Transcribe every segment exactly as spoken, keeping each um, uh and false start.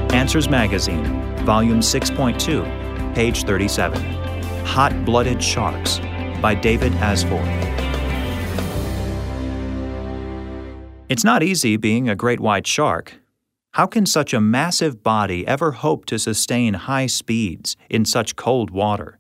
Answers Magazine, Volume six point two, page thirty-seven. Hot-Blooded Sharks by David Asfor. It's not easy being a great white shark. How can such a massive body ever hope to sustain high speeds in such cold water?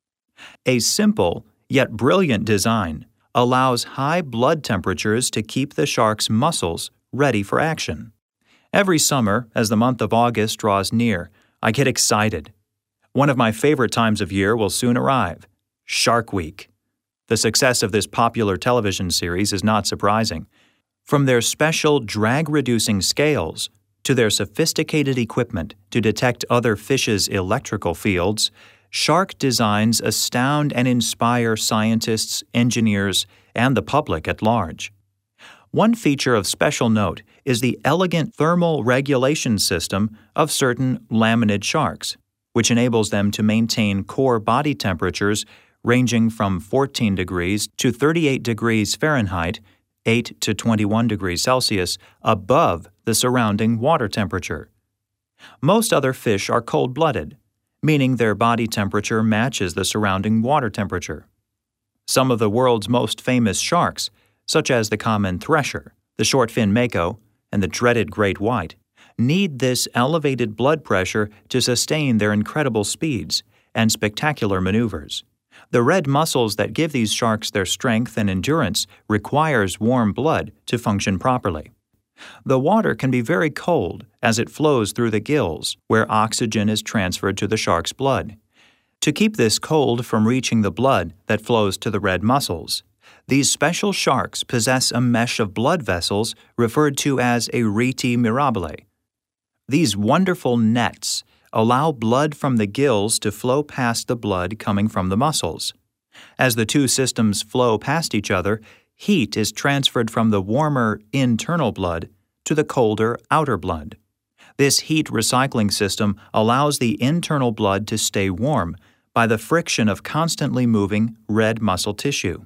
A simple yet brilliant design allows high blood temperatures to keep the shark's muscles ready for action. Every summer, as the month of August draws near, I get excited. One of my favorite times of year will soon arrive, Shark Week. The success of this popular television series is not surprising. From their special drag-reducing scales to their sophisticated equipment to detect other fishes' electrical fields, shark designs astound and inspire scientists, engineers, and the public at large. One feature of special note is the elegant thermal regulation system of certain laminid sharks, which enables them to maintain core body temperatures ranging from fourteen degrees to thirty-eight degrees Fahrenheit, eight to twenty-one degrees Celsius, above the surrounding water temperature. Most other fish are cold-blooded, meaning their body temperature matches the surrounding water temperature. Some of the world's most famous sharks, such as the common thresher, the short-fin mako, and the dreaded great white, need this elevated blood pressure to sustain their incredible speeds and spectacular maneuvers. The red muscles that give these sharks their strength and endurance requires warm blood to function properly. The water can be very cold as it flows through the gills, where oxygen is transferred to the shark's blood. To keep this cold from reaching the blood that flows to the red muscles, these special sharks possess a mesh of blood vessels referred to as a rete mirabile. These wonderful nets allow blood from the gills to flow past the blood coming from the muscles. As the two systems flow past each other, heat is transferred from the warmer internal blood to the colder outer blood. This heat recycling system allows the internal blood to stay warm by the friction of constantly moving red muscle tissue.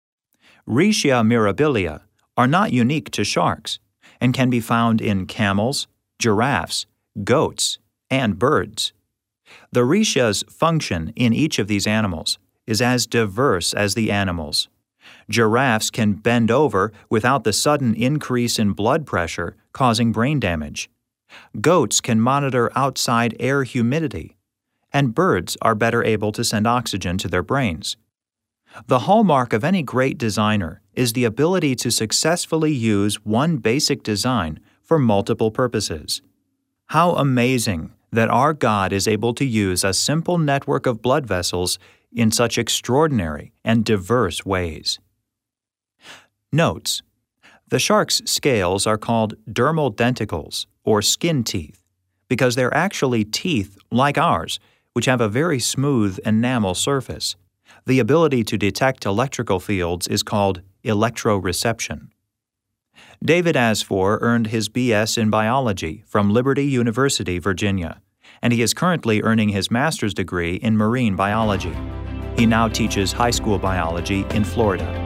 Retia mirabilia are not unique to sharks and can be found in camels, giraffes, goats, and birds. The retia's function in each of these animals is as diverse as the animals. Giraffes can bend over without the sudden increase in blood pressure causing brain damage. Goats can monitor outside air humidity, and birds are better able to send oxygen to their brains. The hallmark of any great designer is the ability to successfully use one basic design for multiple purposes. How amazing that our God is able to use a simple network of blood vessels in such extraordinary and diverse ways. Notes: the shark's scales are called dermal denticles, or skin teeth, because they're actually teeth like ours, which have a very smooth enamel surface. The ability to detect electrical fields is called electroreception. David Asfor earned his B S in biology from Liberty University, Virginia, and he is currently earning his master's degree in marine biology. He now teaches high school biology in Florida.